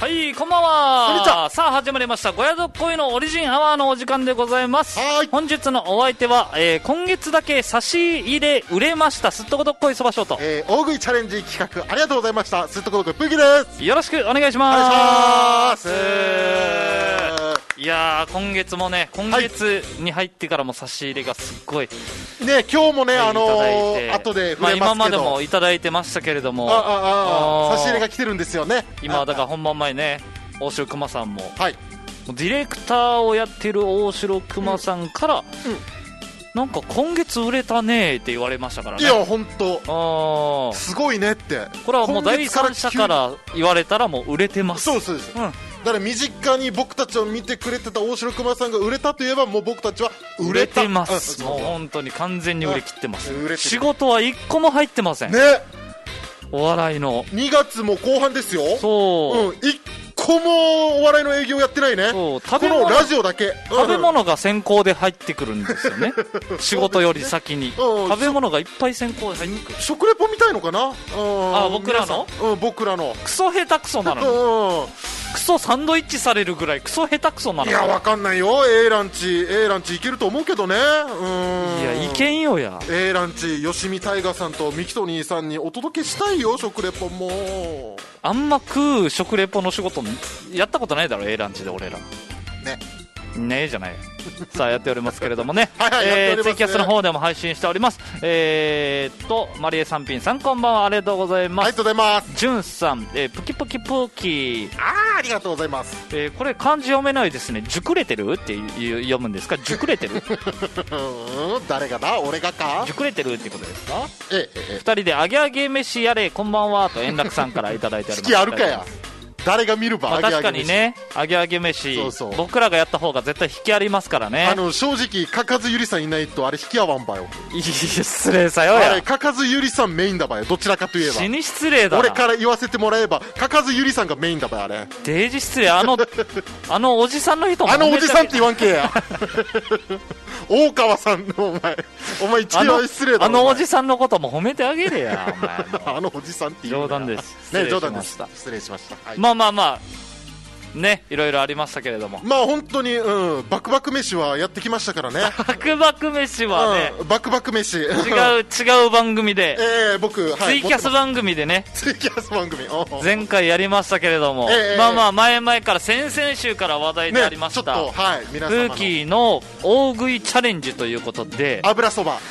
はい、こんばんは。さあ始まりました、ごやどっこいのオリジンアワーのお時間でございます。本日のお相手は、今月だけ差し入れ売れましたすっとこどっこいそばショート、 大食いチャレンジ企画ありがとうございましたすっとこどっこいプーキーです。 よろしくお願いします。いやー、今月もね、今月に入ってからも差し入れがすっごいね、今日もね、後で触れますけど、 まあ、今までもいただいてましたけれども、 差し入れが来てるんですよね。 今だから本番前ね、大城熊さんも、 はい、 ディレクターをやってる大城熊さんから、なんか今月売れたねって言われましたからね。 いや本当すごいねって。 これはもう第三者から言われたらもう売れてます。 そうです、だから身近に僕たちを見てくれてた大城熊さんが売れたといえばもう僕たちは売れてます。もう本当に完全に売れ切ってます。 売れて仕事は1個も入ってませんね。 お笑いの 2月も後半ですよ。 そう、 1個もお笑いの営業やってないね。このラジオだけ食べ物が先行で入ってくるんですよね仕事より先に食べ物がいっぱい先行で入ってくる。 食レポみたいのかな。 僕らの僕らのクソ下手くそなのにクソサンドイッチされるぐらいクソ下手くそなの。 いやわかんないよ。A ランチいけると思うけどね。いやいけんよや。 A ランチ吉見大河さんとミキトニーさんにお届けしたいよ食レポも。 あんま食う食レポの仕事やったことないだろ A ランチで俺らねえじゃないさあやっておりますけれどもねツイキャスの方でも配信しております。マリエさんピンさんこんばんは、ありがとうございます。 ありがとうございます。 ジュンさん、プキプキプーキー、 ありがとうございます。 これ漢字読めないですね。熟れてるって読むんですか。熟れてる誰がだ、俺がか。 熟れてるってことですか。2人であげあげ飯やれこんばんはと円楽さんからいただいております。 好きあるかや。誰が見るば、 確かにね、あげあげ飯僕らがやった方が絶対引きありますからね。 正直かかずゆりさんいないとあれ引き合わんばよ。 失礼さよや。 あれかかずゆりさんメインだばよ。どちらかといえば死に失礼だな。 俺から言わせてもらえばかかずゆりさんがメインだばよ。あれデージ失礼。あのおじさんの人もおじさんって言わんけや大川さんのお前一番失礼だ。 おじさんのことも褒めてあげれやお前おじさんって冗談です。 冗談です。失礼しました。 まあね、いろいろありましたけれども、 まあ本当に、バクバク飯はやってきましたからね。 バクバク飯はね、 バクバク飯違う番組で、 僕、 ツイキャス番組でね、 ツイキャス番組前回やりましたけれども、まあ前々から先々週から話題でありました、 プーキーの大食いチャレンジということで、 油そば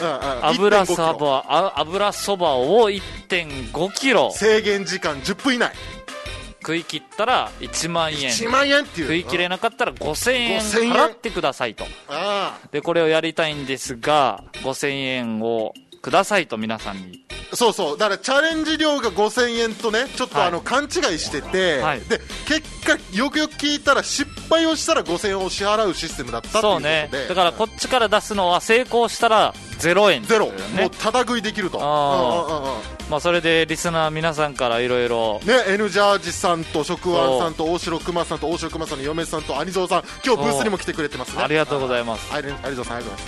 を 1.5 キロ制限時間10分以内食い切ったら1万円 1万円っていう。 食い切れなかったら5000円払ってくださいと。でこれをやりたいんですが5000円をくださいと皆さんに。 そうだからチャレンジ料が5000円とねちょっと勘違いしてて、で結果よくよく聞いたら失敗をしたら5000円を支払うシステムだったっていうことで、 そうね、だからこっちから出すのは成功したら0円、 もうただ食いできると。 まあそれでリスナー皆さんからいろいろね、N ジャージさんと食ワンさんと大城熊さんと大城熊さんの嫁さんと兄蔵さん今日ブースにも来てくれてますね。 ありがとうございます。 兄蔵さんありがとうございます。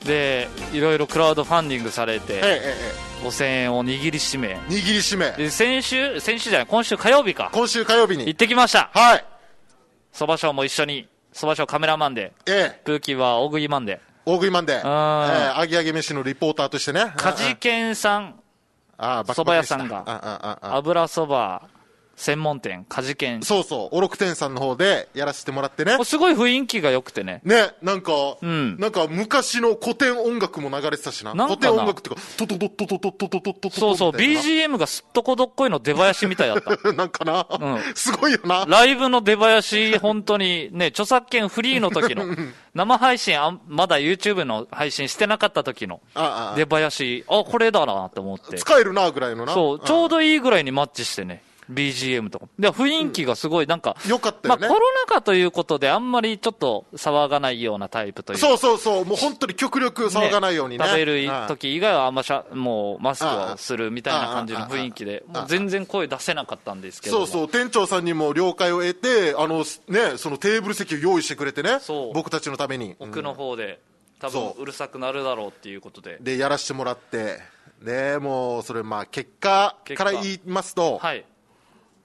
でいろいろクラウドファンディングされて、5000円を握りしめで先週じゃない今週火曜日に行ってきました。そばショーも一緒に、そばショーカメラマンで、プーキーは大食いマンであげあげ飯のリポーターとしてね、 カジケンさんそば屋さんが油そば専門店カジケン、 おろく店さんの方でやらせてもらってね、 すごい雰囲気が良くてね、 なんか昔の古典音楽も流れてたしな。古典音楽っていうかトトトトトトトトトトト BGM がすっとこどっこいの出囃子みたいだったなんかな、すごいよな。 ライブの出囃子本当にね、著作権フリーの時の生配信まだ YouTube の配信してなかった時の出囃子、これだなと思って使えるなぐらいのな。 ちょうどいいぐらいにマッチしてね、BGM とかで雰囲気がすごいなんか良かったよね。 コロナ禍ということであんまりちょっと騒がないようなタイプというか、 もう本当に極力騒がないようにね、 食べる時以外はあんまもうマスクをするみたいな感じの雰囲気で、もう全然声出せなかったんですけど、 店長さんにも了解を得てそのテーブル席を用意してくれてね、僕たちのために奥の方で多分うるさくなるだろうっていうことでやらせてもらって、もうそれ結果から言いますと、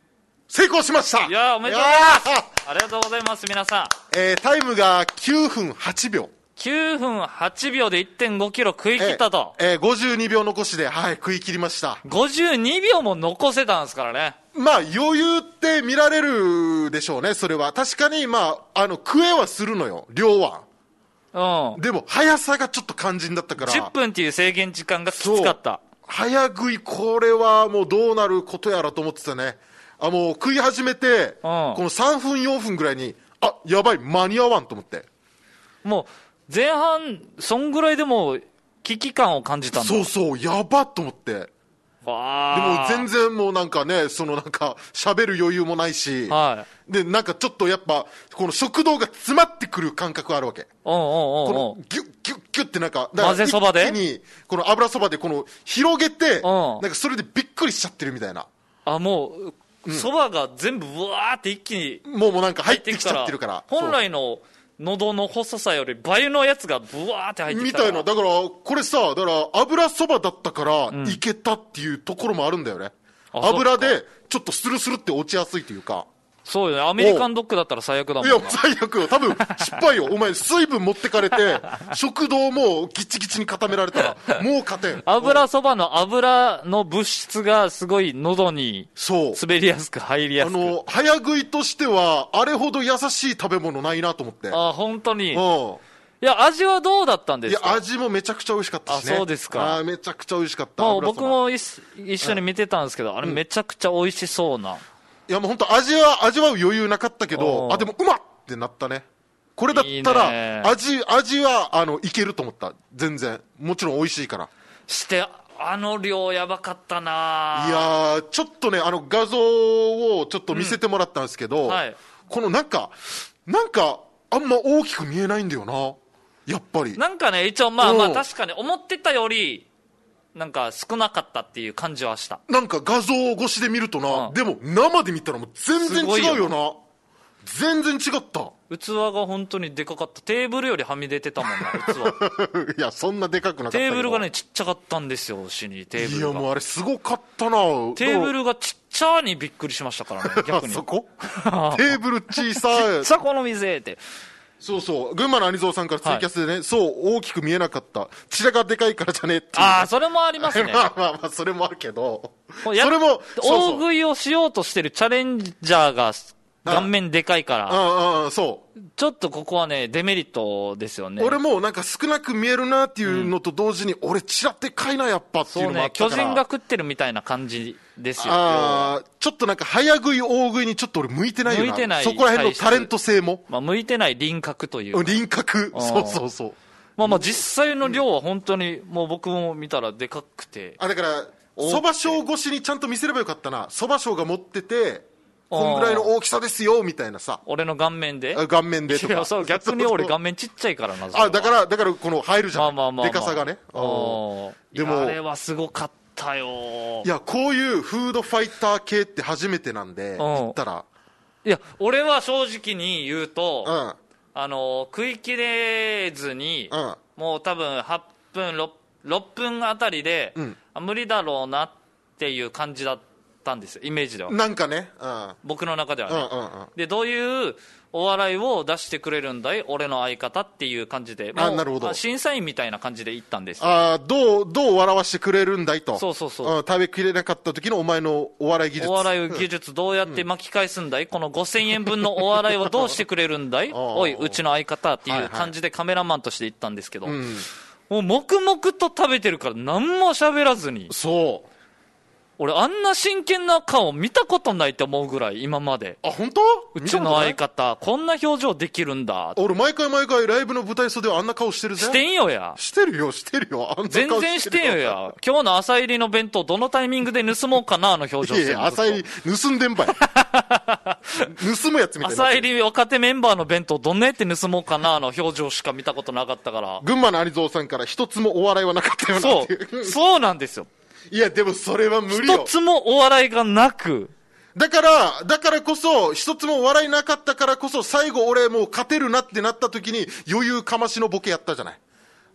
成功しました。 いや、おめでとうございます。ありがとうございます、皆さん。 タイムが9分8秒。 9分8秒で 1.5 キロ食い切ったと。 52秒残しで、はい、食い切りました。 52秒も残せたんですからね。 まあ、余裕って見られるでしょうね、それは。確かに、まあ、食えはするのよ、量は。うん。でも、速さがちょっと肝心だったから。 10分っていう制限時間がきつかった。 早食い、これはもうどうなることやらと思ってたね。もう食い始めて、この3分、4分ぐらいに、やばい、間に合わんと思って。 もう、前半、そんぐらいでも危機感を感じたんだ。 そうそう、やばっと思って。でも全然もうなんかね、喋る余裕もないし、はい、で、なんかちょっとやっぱ、この食道が詰まってくる感覚あるわけ。このギュッギュッギュッってなんか、 混ぜそばで一気に、この油そばでこの広げて、なんかそれでびっくりしちゃってるみたいな。 もう、そばが全部うわーって一気にもうなんか入ってきちゃってるから。 本来の、喉の細さより倍のやつがブワーって入ってきたみたいな。だからこれさ、だから油そばだったからいけたっていうところもあるんだよね、油でちょっとスルスルって落ちやすいというか。 そうよね、アメリカンドッグだったら最悪だもん。 いや最悪よ、多分失敗よ。お前水分持ってかれて食道もギチギチに固められたらもう勝てん。 油そばの油の物質がすごい喉に滑りやすく入りやすく。 早食いとしてはあれほど優しい食べ物ないなと思って。 本当に。いや、味はどうだったんですか？ いや、味もめちゃくちゃ美味しかったしね。 そうですか。 めちゃくちゃ美味しかった。 僕も一緒に見てたんですけど、あれめちゃくちゃ美味しそうな。 いやもう本当味わう余裕なかったけど、でもうまっってなったね。これだったら味はいけると思った。全然もちろん美味しいから。 して量やばかったな。 いやちょっとね画像をちょっと見せてもらったんですけど、このなんかあんま大きく見えないんだよな、やっぱり。 なんかね、一応まあ確かに思ってたよりなんか少なかったっていう感じはした。 なんか画像越しで見るとな、でも生で見たらもう全然違うよな。全然違った。 器が本当にでかかった。テーブルよりはみ出てたもんな、 器。いやそんなでかくなかった。 テーブルがねちっちゃかったんですよ、テーブルが。 いやもうあれすごかったな。 テーブルがちっちゃにびっくりしましたからね、逆に。 そこテーブル小さい。 ちっちゃこの店って。 そうそう、群馬の兄蔵さんからツイキャスでね、そう大きく見えなかった、チラがでかいからじゃねっていう。 それもありますね。 まあそれもあるけど、それも大食いをしようとしてるチャレンジャーが顔面でかいから、 そうちょっとここはねデメリットですよね。 俺もなんか少なく見えるなっていうのと同時に、俺チラでかいなやっぱっていうのもあったから。 巨人が食ってるみたいな感じですよ。 ちょっとなんか早食い大食いにちょっと俺向いてないよな。向いてない。そこら辺のタレント性も、 向いてない輪郭という。 輪郭、そうそう。 実際の量は本当にもう僕も見たらでかくて。 だからそば賞越しにちゃんと見せればよかったな。そば賞が持っててこんぐらいの大きさですよみたいなさ。 俺の顔面でとか。いやそう、逆に俺顔面ちっちゃいからな。 だからこの入るじゃん、でかさがね。 でもあれはすごかったよ。 いやこういうフードファイター系って初めてなんで言ったら、 いや俺は正直に言うと、食い切れずに、もう多分8分6分あたりで、無理だろうなっていう感じだったんですよ、イメージでは。 なんかね、 僕の中ではね。でどういうお笑いを出してくれるんだい俺の相方っていう感じで、もう審査員みたいな感じで行ったんですよ。 どう笑わしてくれるんだいと。 そう食べきれなかった時のお前のお笑い技術どうやって巻き返すんだい、この5000円分のお笑いをどうしてくれるんだいおいうちの相方っていう感じでカメラマンとして行ったんですけど、もう黙々と食べてるから何も喋らずに。 そう俺あんな真剣な顔見たことないと思うぐらい今まで。 本当？ うちの相方こんな表情できるんだ。 俺毎回ライブの舞台袖はあんな顔してるぜ。 してんよや。 してるよ全然してんよや。今日の朝入りの弁当どのタイミングで盗もうかな表情してる。 いや朝入り盗んでんばい。盗むやつみたいな。 朝入り若手メンバーの弁当どんなやって盗もうかな表情しか見たことなかったから。 群馬の有蔵さんから一つもお笑いはなかったよなっていう。 そうなんですよ。 いやでもそれは無理よ。 一つもお笑いがなく、 だからこそ一つもお笑いなかったからこそ最後俺もう勝てるなってなった時に余裕かましのボケやったじゃない。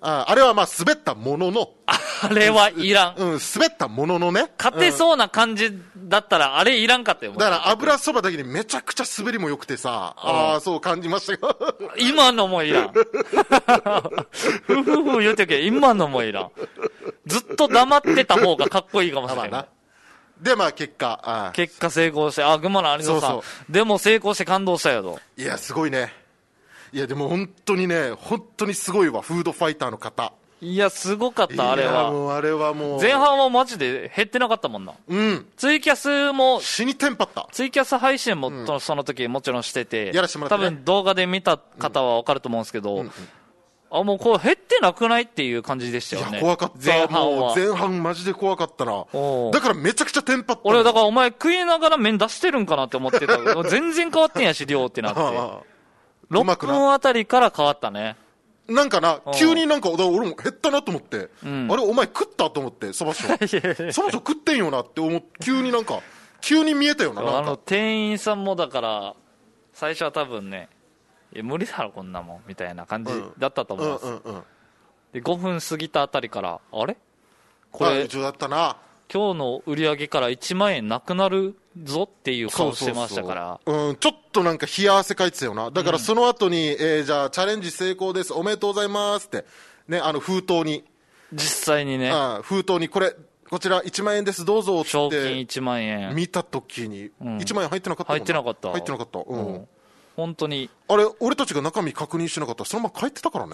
あれはまあ滑ったものの。 あれはいらん。 滑ったもののね。 勝てそうな感じだったら、あれいらんかったよ。 だから油そばだけにめちゃくちゃ滑りも良くてさ、そう感じましたよ。 今のもいらん。ふふふ言うてるけど、今のもいらん。ずっと黙ってた方がかっこいいかもしれない。 で、まあ結果。 結果成功して、群馬の有野さん。でも成功して感動したよと。 いや、すごいね。いや、でも本当にね、本当にすごいわ、フードファイターの方。 いや、すごかった、あれは。 いや、もうあれはもう。 前半はマジで減ってなかったもんな。ツイキャスも、 死にテンパった。 ツイキャス配信も、その時もちろんしてて、 やらしてもらって、 多分動画で見た方はわかると思うんですけど、もうこう減ってなくないっていう感じでしたよね。 いや、怖かった。前半は。前半マジで怖かったな。だからめちゃくちゃテンパった。 俺、だからお前食いながら麺出してるんかなって思ってた。全然変わってんやし、量ってなって。6分あたりから変わったね。 なんかな、急になんか、俺も減ったなと思って、あれ、お前食ったと思って、そばしょ。そばしょ食ってんよなって思って、急になんか、急に見えたよな。 店員さんもだから、最初は多分ね、無理だろ、こんなもん、みたいな感じだったと思うんです。で、5分過ぎたあたりから、あれこれ、 だったな。 今日の売り上げから1万円なくなるぞっていう顔してましたから。 ちょっとなんか冷や汗かいてたよな。だからその後に、じゃあチャレンジ成功です。おめでとうございますって。ね、封筒に。 実際にね。 封筒にこちら1万円です、どうぞって。 賞金1万円。 見たときに、1万円入ってなかったもんな。 入ってなかった。 入ってなかった。 本当に。 あれ、俺たちが中身確認してなかったら、そのまま帰ってたからね。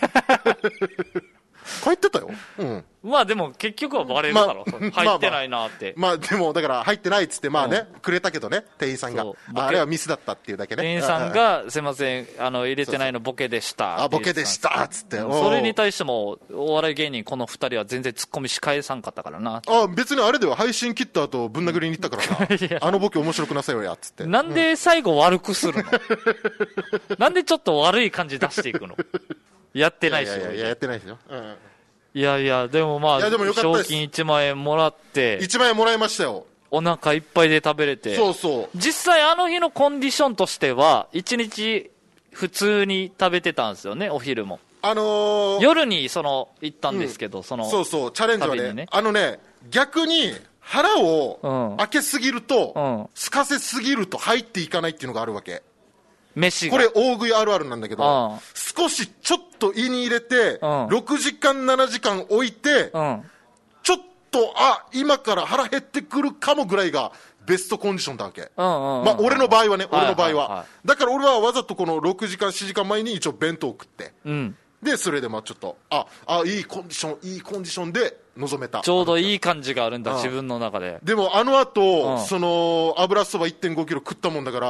帰ってたよ。 まあでも結局はバレるだろ。入ってないなって。 まあでもだから入ってないっつってまあね、くれたけどね、店員さんが。あれはミスだったっていうだけね。 店員さんがすいません、入れてないのボケでした。 ボケでしたっつって。 それに対してもお笑い芸人この2人は全然ツッコミし返さんかったからな。 別にあれでは配信切った後ぶん殴りに行ったからな。あのボケ面白くなさいよやっつって。 なんで最後悪くするの？なんでちょっと悪い感じ出していくの？やってないし。 やってないですよ。 いやいや、でもまあ、賞金1万円もらって。 1万円もらいましたよ。 お腹いっぱいで食べれて。 そうそう。 実際あの日のコンディションとしては、1日普通に食べてたんですよね、お昼も。夜に行ったんですけど、 そうそう、チャレンジはね。逆に腹を開けすぎると、空かせすぎると入っていかないっていうのがあるわけ。 飯がこれ大食いあるあるなんだけど、少しちょっと胃に入れて、6時間7時間置いて、ちょっと今から腹減ってくるかもぐらいがベストコンディションだわけ。まあ俺の場合はね、俺の場合は。だから俺はわざとこの6時間7時間前に一応弁当を食って、でそれでまあちょっといいコンディションいいコンディションで臨めた。 ちょうどいい感じがあるんだ、自分の中で。 でもあの後、油そば 1.5 キロ食ったもんだから、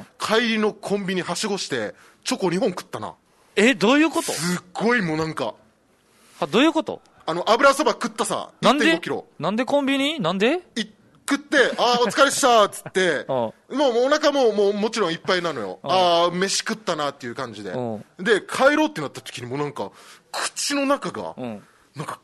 帰りのコンビニはしごしてチョコ2本食ったな。 どういうこと？ すっごいもうなんかどういうこと？ 油そば食ったさ 1.5 キロ。 なんでコンビニ？なんで食ってお疲れしたっつってもうお腹ももちろんいっぱいなのよ。飯食ったなっていう感じで。で帰ろうってなった時にもうなんか口の中がなんか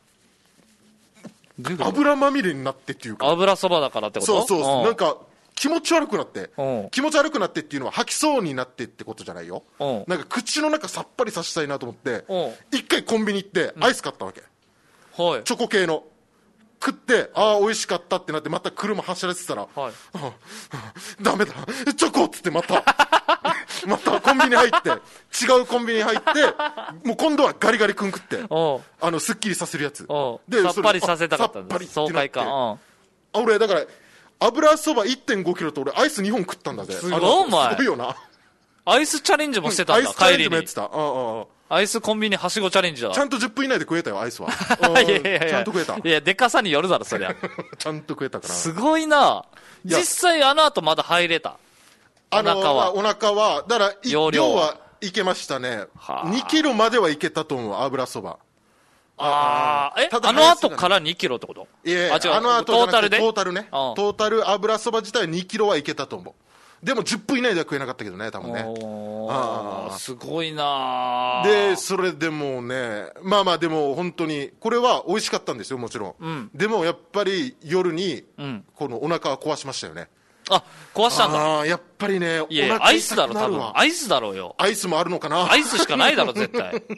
油まみれになってっていうか。 油そばだからってこと？ そうなんか気持ち悪くなって、気持ち悪くなってっていうのは吐きそうになってってことじゃないよ。なんか口の中さっぱりさせたいなと思って一回コンビニ行ってアイス買ったわけ。チョコ系の食って美味しかったってなってまた車走らせてたら、ダメだチョコっつってまたコンビニ入って違うコンビニ入ってもう今度はガリガリ君食ってすっきりさせるやつでさっぱりさせたかったんだ。爽快感。 俺だから油そば 1.5 キロと俺アイス2本食ったんだぜ。 すごいお前。 すごいよな。 アイスチャレンジもしてたんだ。 アイスチャレンジもやってた。 アイスコンビニはしごチャレンジだ。 ちゃんと10分以内で食えたよ、アイスは。ちゃんと食えた。 いや、でかさによるだろ、そりゃ。 ちゃんと食えたから。 すごいな。実際あの後まだ入れた。お腹は。だから、量はいけましたね。2キロまではいけたと思う、油そば。 あの後から2キロってこと？ いや、あの後トータルで？トータルね。トータル油そば自体2キロはいけたと思う。でも10分以内では食えなかったけどね、多分ね。 すごいな。 でそれでもね、まあでも本当にこれは美味しかったんですよ、もちろん。でもやっぱり夜にこのお腹は壊しましたよね。 壊したんだ。 やっぱりね、 いやアイスだろ、多分アイスだろうよ。 アイスもあるのかな。 アイスしかないだろ絶対。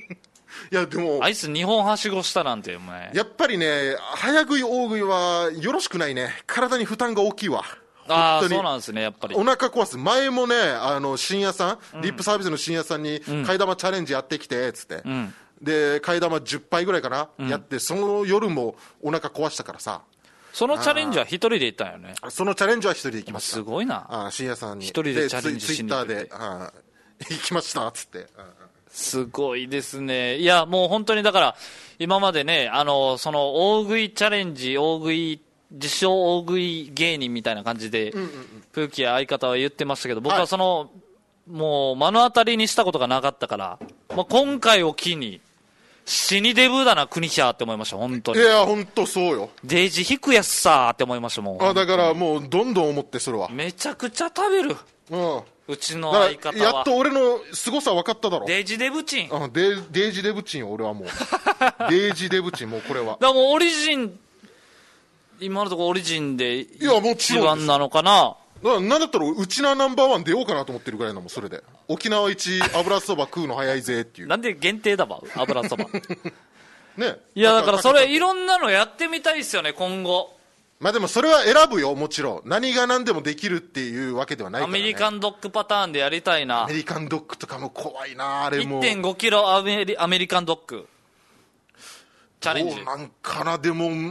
いやでもあいつ2本はしごしたなんてお前やっぱりね早食い大食いはよろしくないね。体に負担が大きいわ。 ああそうなんですね。やっぱりお腹壊す。前もね深夜さん、リップサービスの深夜さんに替え玉チャレンジやってきてつって、で替え玉10杯ぐらいかな、やってその夜もお腹壊したからさ。 そのチャレンジは一人で行ったんよね。 そのチャレンジは一人で行きました。 すごいな。 深夜さんに一人でチャレンジしに行ってツイッターで行きましたっつって、 すごいですね。いやもう本当にだから今までねその大食いチャレンジ、大食い自称大食い芸人みたいな感じで、プーキや相方は言ってましたけど、僕はその、もう目の当たりにしたことがなかったから、今回を機に死にデブだな国ヒャーって思いました。本当に。 いや本当そうよ。 デージ引くやつさーって思いました。もうだからもうどんどん思って。それはめちゃくちゃ食べる。うちの相方はやっと俺の凄さ分かっただろ。 デージデブチン。 デージデブチンよ俺はもうデージデブチン。もうこれはだからもうオリジン、今のところオリジンで一番なのかな。 なんだったらうちなナンバーワン出ようかなと思ってるぐらいなもん。それで沖縄一油そば食うの早いぜっていうなんで限定だわ油そばね。 いやだからそれいろんなのやってみたいですよね今後。 でもそれは選ぶよ。もちろん何が何でもできるっていうわけではないから、ね、 アメリカンドッグパターンでやりたいな。 アメリカンドッグとかも怖いな。あれも 1.5 キロアメリカンドッグチャレンジ。 どうなんかな。でも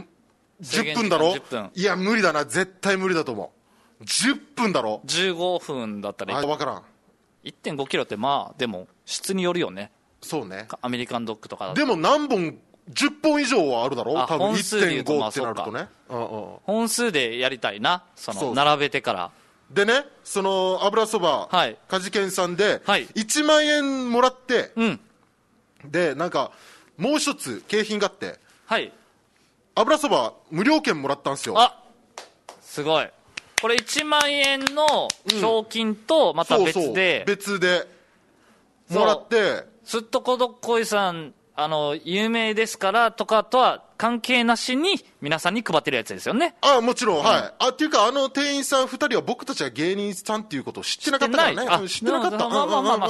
10分だろ。 10分。 いや無理だな。絶対無理だと思う。10分だろ。 15分だったら分からん。 1.5 キロってでも質によるよね。 そうね。 アメリカンドッグとかだとでも何本10本以上はあるだろ多分。 1.5 ってなるとね。 本数でやりたいな。その並べてからでね。その油そばかじけんさんで1万円もらって、でなんかもう一つ景品があって、油そば無料券もらったんですよ。 すごい。これ1万円の賞金とまた別で、 別でもらって、 すっとこどっこいさん有名ですからとかとは関係なしに皆さんに配ってるやつですよね。 もちろん、っていうか店員さん2人は僕たちが芸人さんっていうことを知ってなかったからね。知ってなかった。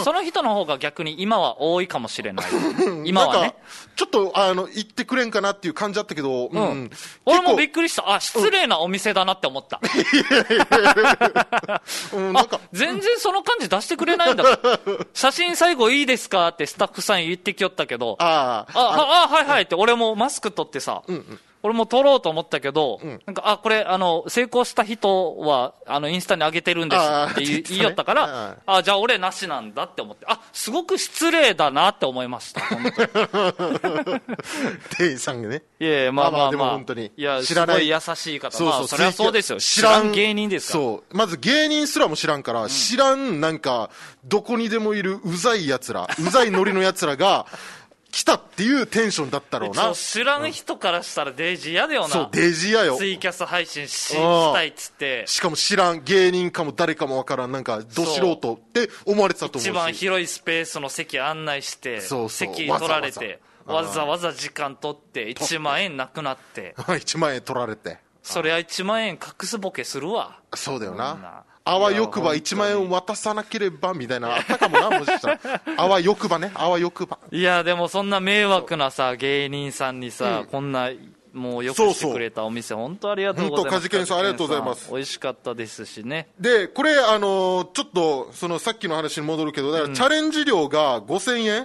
その人の方が逆に今は多いかもしれない今はね。 ちょっと言ってくれんかなっていう感じだったけど、 俺もびっくりした。失礼なお店だなって思った全然その感じ出してくれないんだ写真最後いいですかってスタッフさん言ってきよったけど、はいはいって俺もマスク取ってさ、俺も撮ろうと思ったけど、なんかこれ成功した人はインスタに上げてるんですって言いよったから、じゃあ俺なしなんだって思って、すごく失礼だなって思いました本当に店員さんがね。 いやでも本当にいやすごい優しい方。そりゃそうですよ。知らん芸人ですから。 そうまず芸人すらも知らんから、知らんなんかどこにでもいるうざいやつら、うざいノリのやつらが来たっていうテンションだったろうな。 知らん人からしたらデージ嫌だよな。 そうデージ嫌よ。 ツイキャス配信したいっつって、 しかも知らん芸人かも誰かもわからん、なんかど素人って思われてたと思うし、 一番広いスペースの席案内して席取られてわざわざ時間取って1万円なくなって 1万円取られて、 そりゃ1万円隠すボケするわ。 そうだよな。あわよくば1万円渡さなければみたいなあったかもなもしかしたらあわよくばね、あわよくば。 いやでもそんな迷惑なさ芸人さんにさ、こんなもうよくしてくれたお店本当ありがとうございます。 かじけんさんありがとうございます。 美味しかったですしね。 でこれちょっとそのさっきの話に戻るけど、だからチャレンジ料が5000円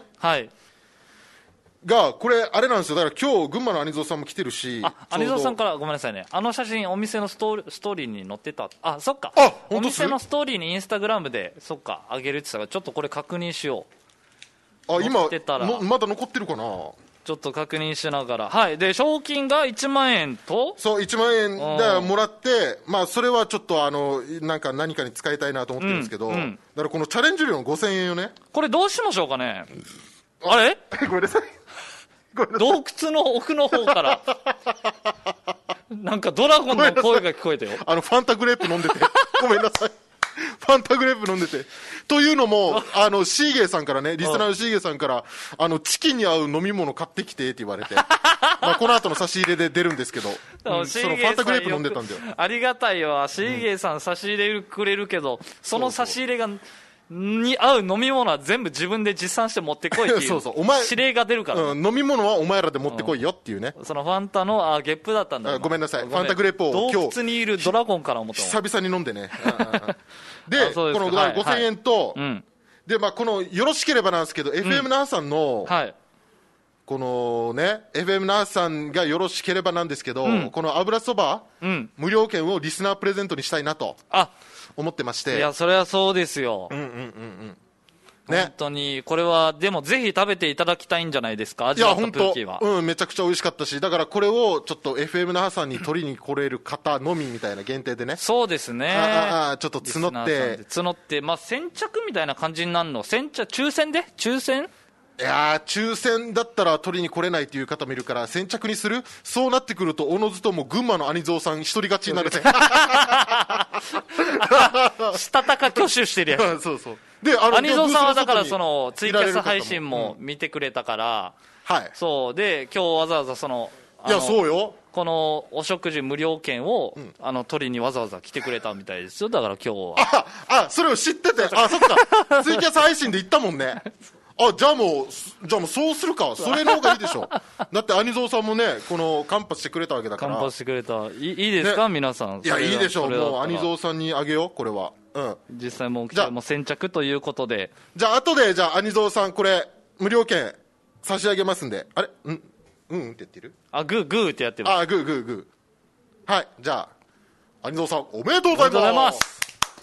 がこれあれなんですよ。だから今日群馬のアニゾーさんも来てるし、 アニゾーさんからごめんなさいね、写真お店のストーリーに載ってた。そっか、お店のストーリーにインスタグラムでそっか上げるって言ったからちょっとこれ確認しよう。 今まだ残ってるかな。 ちょっと確認しながら。で賞金が1万円とそう1万円だもらって、それはちょっとなんか何かに使いたいなと思ってるんですけど、だからこのチャレンジ料の5000円よね。これどうしましょうかね。あれごめんなさい洞窟の奥の方からなんかドラゴンの声が聞こえたよ。 ファンタグレープ飲んでてごめんなさいファンタグレープ飲んでて。というのもシーゲーさんからね、リスナーのシーゲーさんからチキンに合う飲み物買ってきてって言われてこの後の差し入れで出るんですけど、そのファンタグレープ飲んでたんだよ。 ありがたいわ。シーゲーさん差し入れくれるけど、その差し入れがに合う飲み物は全部自分で持参して持ってこいっていうそうお前指令が出るから、 飲み物はお前らで持ってこいよっていうね、 そのファンタのゲップだったんだ。 ごめんなさい、ファンタグレープを今日洞窟にいるドラゴンから思った久々に飲んでねでこの5000円と、でこのよろしければなんですけど、FM 那覇さんの、このね FM 那覇さんがよろしければなんですけど、この油そば、無料券をリスナープレゼントにしたいなと思ってまして。 いやそれはそうですよ。ね、本当にこれはでもぜひ食べていただきたいんじゃないですか。味わったプーキーはめちゃくちゃ美味しかったし、だからこれをちょっと FM 那覇さんに取りに来れる方のみみたいな限定でねそうですね、 ちょっと募って、 先着みたいな感じになるの。抽選いや抽選だったら取りに来れないという方もいるから先着にする。そうなってくるとおのずとも群馬の兄蔵さん一人勝ちになるねしたたか挙手してるやつそうで兄蔵さんはだからそのツイキャス配信も見てくれたから、そうで今日わざわざいやそうよ、 このお食事無料券を、取りにわざわざ来てくれたみたいですよ。だから今日はそれを知ってて、そっかツイキャス配信で言ったもんねじゃあもうそうするか。それの方がいいでしょだって兄蔵さんもねこのカンパしてくれたわけだから。 カンパしてくれた。いいですか、皆さん。 いやいいでしょう。もう兄蔵さんにあげようこれは。 実際もう先着ということで、 じゃあ後で兄蔵さんこれ無料券差し上げますんで。あれって言ってる。 グーってやってます。 グーはい。じゃあ兄蔵さんおめでとうございます。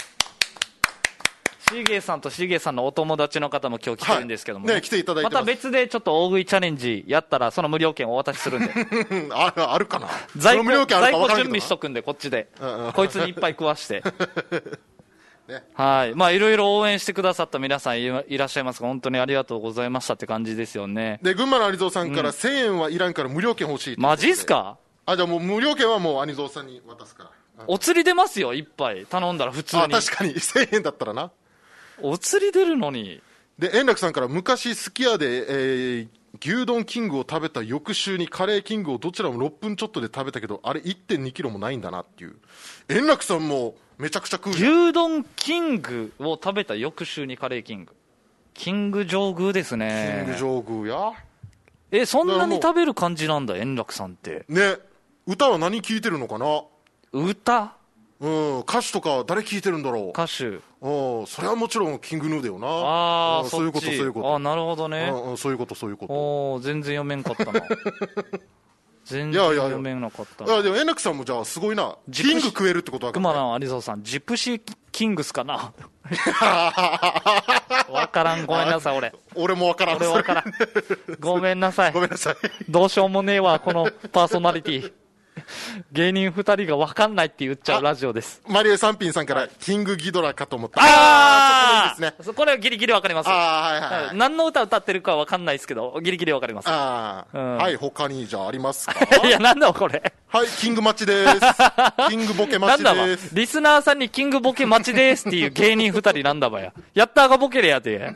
シゲさんとシゲさんのお友達の方も今日来てるんですけども、 来ていただいてます。 また別でちょっと大食いチャレンジやったらその無料券をお渡しするんであるかな。 在庫準備しとくんでこっちで、こいつにいっぱい食わしてはい。いろいろ応援してくださった皆さんいらっしゃいますが、本当にありがとうございましたって感じですよね。 で群馬の兄蔵さんから1000円はいらんから無料券欲しい。 マジっすか。 じゃあもう無料券はもう兄蔵さんに渡すから。 お釣り出ますよ、一杯頼んだら普通に。 確かに1000円だったらな。 お釣り出るのに。 で円楽さんから昔すき家で、牛丼キングを食べた翌週にカレーキングをどちらも6分ちょっとで食べたけど、あれ 1.2 キロもないんだなっていう。円楽さんもめちゃくちゃ食うじゃん。 牛丼キングを食べた翌週にカレーキング。キング上宮ですね。 キング上宮や。 そんなに食べる感じなんだ円楽さんってね。歌は何聴いてるのかな。 歌歌手とか誰聴いてるんだろう。 歌手それはもちろんキングヌーだよな。そういうことなるほどね。 そういうこと全然読めんかったな全然読めなかった。 でも円楽さんもじゃあすごいな。キング食えるってことだから、 熊野有蔵さんジプシーキングスかなわからん。ごめんなさい。 俺もわからん。 ごめんなさい。どうしようもねえわこのパーソナリティ芸人2人が分かんないって言っちゃうラジオです。 マリエ三品さんから、キングギドラかと思った。 そこですね。これはギリギリ分かります。何の歌歌ってるか分かんないですけどギリギリ分かります。 はい。他にじゃありますかいやなんだこれ。 はい。キング待ちですキングボケ待ちです。 リスナーさんにキングボケ待ちですっていう芸人2人なんだばや。やったーがボケれやて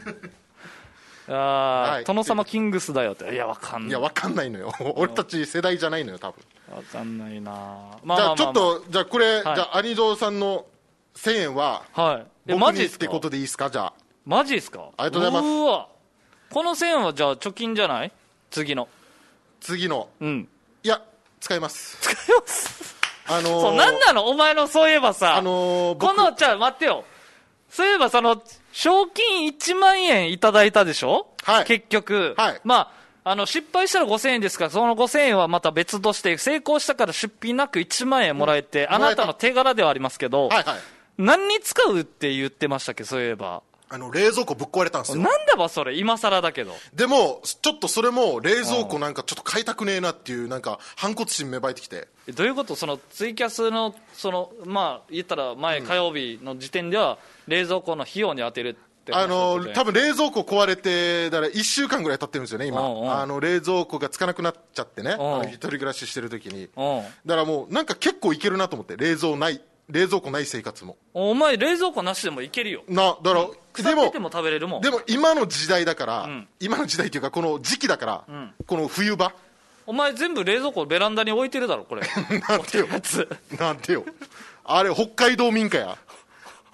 殿様キングスだよって。いや分かんない。 いや分かんないのよ俺たち世代じゃないのよ多分。 分かんないな。 じゃあちょっとじゃあこれ、じゃあ兄蔵さんの1000円は僕にってことでいいですか。じゃあマジですか。 ありがとうございます。 うわこの1000円はじゃあ貯金じゃない。次のいや使いますそうなんなのお前の。そういえばさじゃあ待ってよ。そういえば賞金1万円いただいたでしょ、結局、失敗したら5000円ですから、その5000円はまた別として、成功したから出費なく1万円もらえて、あなたの手柄ではありますけど、何に使うって言ってましたっけ、そういえば。 冷蔵庫ぶっ壊れたんですよ。 なんだばそれ、今更だけど。 でもちょっとそれも冷蔵庫なんかちょっと買いたくねえなっていうなんか反骨心芽生えてきて。 どういうこと。ツイキャスの言ったら前火曜日の時点では冷蔵庫の費用に当てるって多分冷蔵庫壊れてだから1週間ぐらい経ってるんですよね今。冷蔵庫がつかなくなっちゃってね、一人暮らししてる時に。だからもうなんか結構いけるなと思って。冷蔵庫ない生活も。 お前冷蔵庫なしでもいけるよだから腐ってても食べれるもん。 でも今の時代だから、今の時代っていうかこの時期だから、この冬場お前全部冷蔵庫ベランダに置いてるだろこれなんてよあれ北海道民家や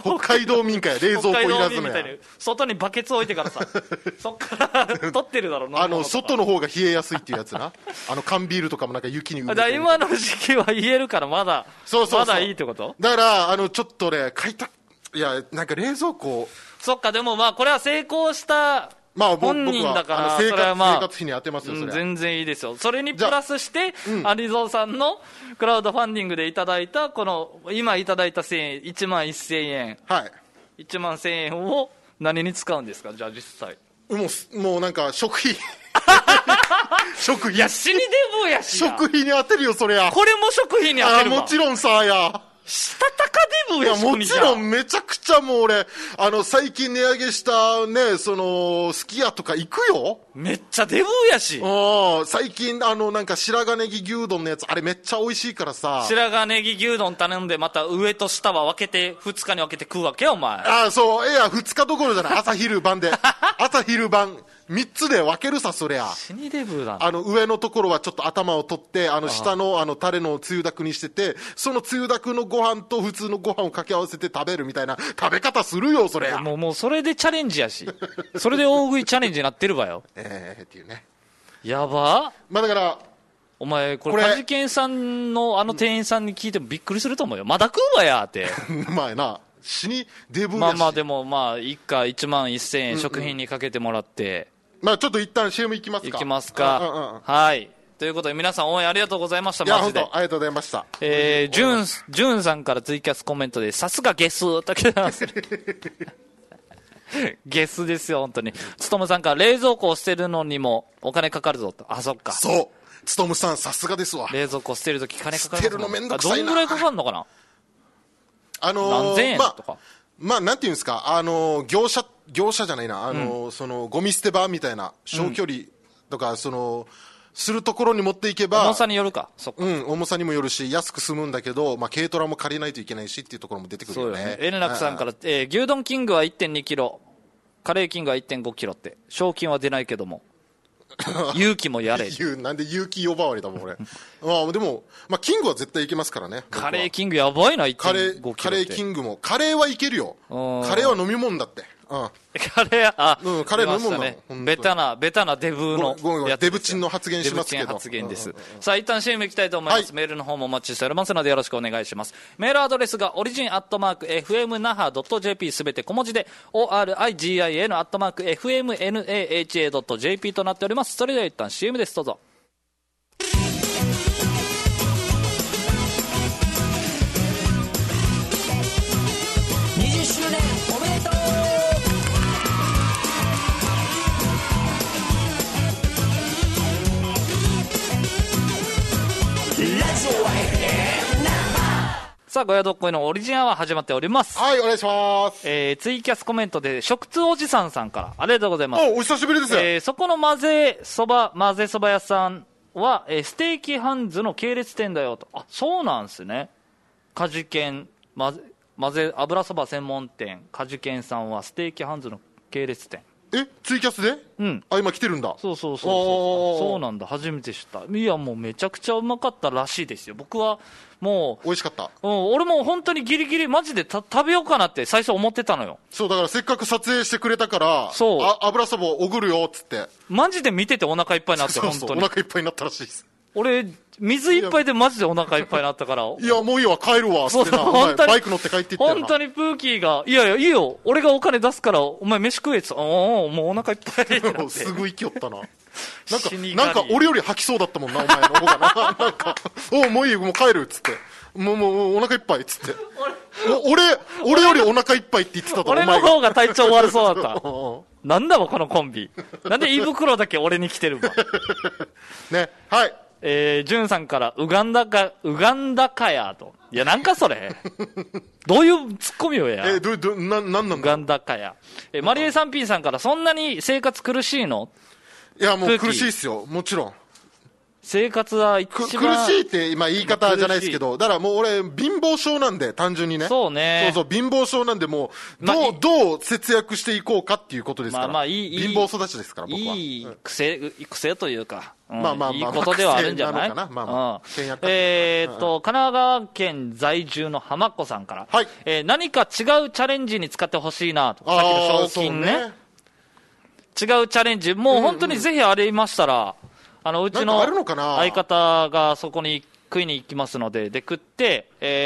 北海道民家や、冷蔵庫いらずのや。 外にバケツ置いてからさ、そっから取ってるだろう。 外の方が冷えやすいっていうやつな。缶ビールとかもなんか雪に埋めて。 今の時期は言えるからまだ、まだいいってこと？ だから、ちょっとね、いや、なんか冷蔵庫。 そっか、でもまあ、これは成功した、本人だから、 生活費に当てますよ、それ。 全然いいですよ。それにプラスして、アリゾーさんのクラウドファンディングでいただいた、今いただいた1000円、1万1000円。 はい。 1万1000円を何に使うんですか、じゃあ実際。 もうなんか、食費。食費。 いや、死にデブやし。 食費に当てるよ、そりゃ。 これも食費に当てるわ。 もちろんさ、 したたかデブやし。 もちろんめちゃくちゃもう俺、最近値上げしたね、すき家とか行くよ。 めっちゃデブやし。 最近なんか白髪ネギ牛丼のやつ、あれめっちゃ美味しいからさ。 白髪ネギ牛丼頼んで、また上と下は分けて、2日に分けて食うわけよ、お前。 そう、2日どころじゃない。朝昼晩で。朝昼晩。3つで分けるさ、そりゃ。 死にデブだな。 上のところはちょっと頭を取って、下のタレのつゆだくにしてて、そのつゆだくのご飯と普通のご飯を掛け合わせて食べるみたいな食べ方するよ、そりゃ。 もうそれでチャレンジやし。それで大食いチャレンジになってるわよ。 っていうね。 やば。 だから、 お前、これ、カジケンさんの店員さんに聞いてもびっくりすると思うよ。まだ食うわやって。 まあな、死にデブやし。 まあでも一家1万1000円食品にかけてもらって。 ちょっと一旦 CM 行きますか。 行きますか。はい。ということで皆さん応援ありがとうございました。マジで。 いや、本当ありがとうございました。 ジュンさんからツイキャスコメントで、さすがゲスと来てます。ゲスですよ、本当に。つとむさんから冷蔵庫を捨てるのにもお金かかるぞと。そっか。 そう。つとむさん、さすがですわ。 冷蔵庫捨てるとき金かかる。 捨てるのめんどくさいな。 どんぐらいかかるのかな？何千円とか。 なんていうんですか、業者じゃないな、ゴミ捨て場みたいな、小距離とか、するところに持っていけば、 重さによるか。そっか。 重さにもよるし、安く済むんだけど、軽トラも借りないといけないしっていうところも出てくるよね。そうよね。 円楽さんから、牛丼キングは 1.2 キロ、カレーキングは 1.5 キロって、賞金は出ないけども。勇気もやれ。 なんで勇気呼ばわりだもん、俺。でも、キングは絶対いけますからね。 カレーキングやばいな、1.5キロって。 カレーキングも。カレーはいけるよ。カレーは飲み物だって。 カレー、 カレー飲み物だね。 ベタなデブのやつ。 デブチンの発言しますけど。 デブチン発言です。さあ、一旦 CM いきたいと思います。メールの方もお待ちしておりますのでよろしくお願いします。メールアドレスがorigin@fmnaha.jp すべて小文字で origin@fmnaha.jp となっております。それでは一旦 CM です。どうぞ。 20周年おめでとう。 さあ、ごやどっこいのオリジンアワー始まっております。 はい、お願いします。 ツイキャスコメントで、食通おじさんさんから、ありがとうございます。 お久しぶりです。 そこの混ぜそば屋さんは、ステーキハンズの系列店だよと。そうなんですね。カジケン、油そば専門店、カジケンさんはステーキハンズの系列店。 ツイキャスで？今来てるんだ。 そうなんだ。初めて知った。いや、もうめちゃくちゃうまかったらしいですよ。僕はもう美味しかった。 俺も本当にギリギリマジで食べようかなって最初思ってたのよ。 そう、だからせっかく撮影してくれたから、油そばおぐるよっつって。 マジで見ててお腹いっぱいになって、本当に。 お腹いっぱいになったらしいです。 俺、水いっぱいでマジでお腹いっぱいになったから。 いや、もういいわ、帰るわ、ってな。本当にバイク乗って帰っていったよな。 本当にプーキーが、いや、いいよ、俺がお金出すから、お前飯食えって。もうお腹いっぱいってなって。 すぐ行きよったな。なんか俺より吐きそうだったもんな、お前の方がな。なんか、もういいよ、もう帰るっつって。もうお腹いっぱいっつって。俺よりお腹いっぱいって言ってたと。 俺の方が体調悪そうだった。なんだわ、このコンビ。なんで胃袋だけ俺に来てるわ。 ね、はい。 ジュンさんから、ウガンダかやと。いや、なんかそれ。どういうツッコミをや。 なんなんだ。 ウガンダかや。マリエさんピンさんから、そんなに生活苦しいの？ いや、もう苦しいっすよ。もちろん。 生活は一番苦しいって今言い方じゃないですけど、だからもう俺貧乏症なんで、単純にね。 そうね。 そう貧乏症なんで、もうどう節約していこうかっていうことですから。貧乏育ちですから僕は。 いい癖というか、いいことではあるんじゃない？神奈川県在住の浜子さんから、はい、何か違うチャレンジに使ってほしいなと。さっきの賞金ね。違うチャレンジ、もう本当にぜひありましたら、うちの相方がそこに食いに行きますので、食って、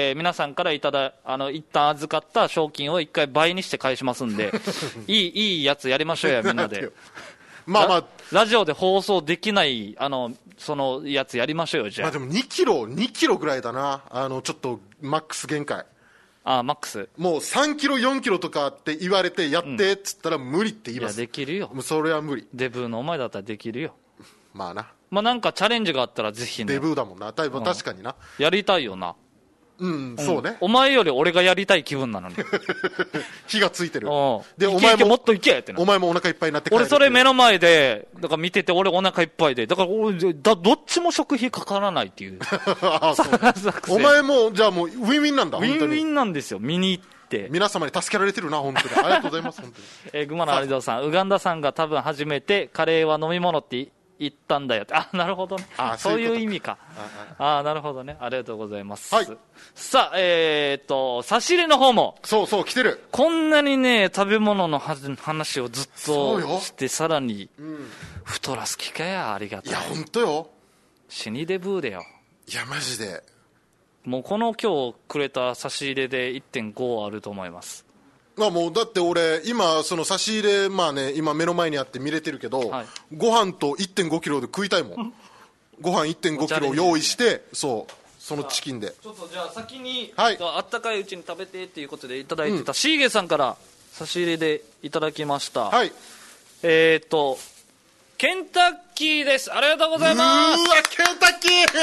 皆さんから一旦預かった賞金を一回倍にして返しますんで、いいやつやりましょうや、みんなで。ラジオで放送できない、そのやつやりましょうよ、じゃあ。 でも2キロぐらいだな。ちょっと、マックス限界。 マックス。 もう3キロ、4キロとかって言われて、やってっつったら無理って言います。 いや、できるよ。 もうそれは無理。 デブのお前だったらできるよ。 まあな。 なんかチャレンジがあったらぜひね。 デブーだもんな。確かにな。 やりたいよな。 そうね。 お前より俺がやりたい気分なのに。 火がついてる。 で、お前ももっといけってな。 お前もお腹いっぱいになって帰る。 俺それ目の前で、だから見てて俺お腹いっぱいで、だからどっちも食費かからないっていう。 お前も、じゃあもうウィンウィンなんだ。 ウィンウィンなんですよ、見に行って。 皆様に助けられてるな、本当に。ありがとうございます、本当に。 グマの有蔵さん、ウガンダさんが多分初めてカレーは飲み物って言ったんだよって。なるほどね。そういう意味か。なるほどね。ありがとうございます。はい。さあ、差し入れの方も。 そう来てる。 こんなにね、食べ物の話をずっとして、さらに、太らす気かや、ありがたい。 いや、ほんとよ。 死にデブーだよ。 いや、マジで。 もう今日くれた差し入れで 1.5 あると思います。 もうだって俺今その差し入れ今目の前にあって見れてるけど、ご飯と 1.5 キロで食いたいもん。ご飯 1.5 キロ用意してそのチキンでちょっとじゃあ先に、あったかいうちに食べてっていうことでいただいてたシーゲさんから差し入れでいただきました。はい。ケンタッキーです。ありがとうございます。 うわ、ケンタッキー。